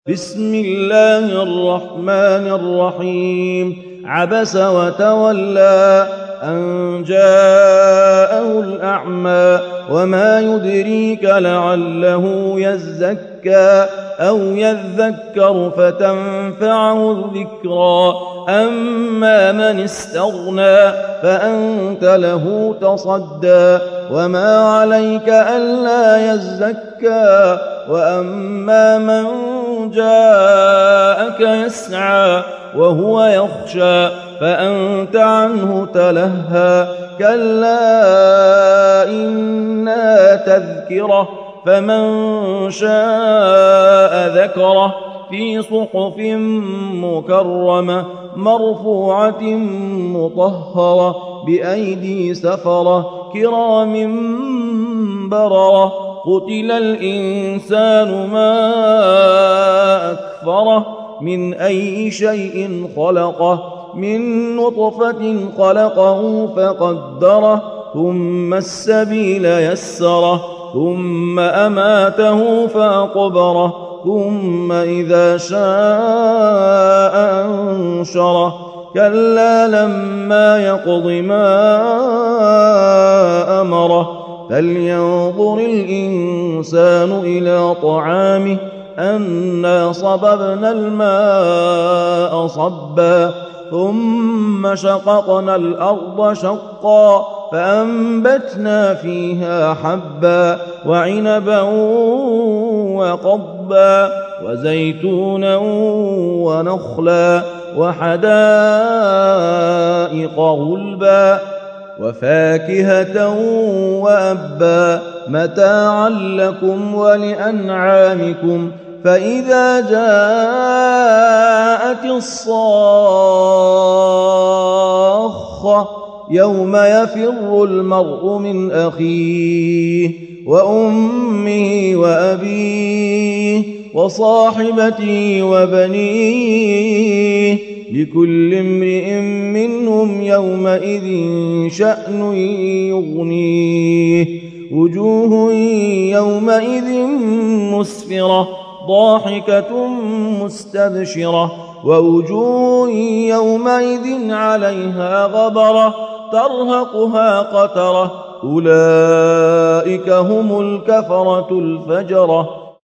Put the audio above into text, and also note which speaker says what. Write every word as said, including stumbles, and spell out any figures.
Speaker 1: بسم الله الرحمن الرحيم عبس وتولى أن جاءه الأعمى وما يدريك لعله يزكى أو يذكر فتنفعه الذكرى أما من استغنى فأنت له تصدى وما عليك ألا يزكى وأما من جاءك يسعى وهو يخشى فأنت عنه تلهى كلا إنها تذكرة فمن شاء ذكره في صحف مكرمة مرفوعة مطهرة بأيدي سفرة كرام بررة قتل الإنسان ما أكفره من أي شيء خلقه من نطفة خلقه فقدره ثم السبيل يسره ثم أماته فأقبره ثم إذا شاء أنشره كلا لما يقض ما أمره فلينظر الإنسان إلى طعامه أنا صببنا الماء صبا ثم شققنا الأرض شقا فأنبتنا فيها حبا وعنبا وقضبا وزيتونا ونخلا وحدائق غلبا وفاكهة وأبا متاعا لكم ولأنعامكم فإذا جاءت الصاخة يوم يفر المرء من أخيه وأمه وأبيه وصاحبته وبنيه لكل امرئ منهم يومئذ شأن يغنيه وجوه يومئذ مسفرة ضاحكة مستبشرة ووجوه يومئذ عليها غبرة ترهقها قترة أولئك هم الكفرة الفجرة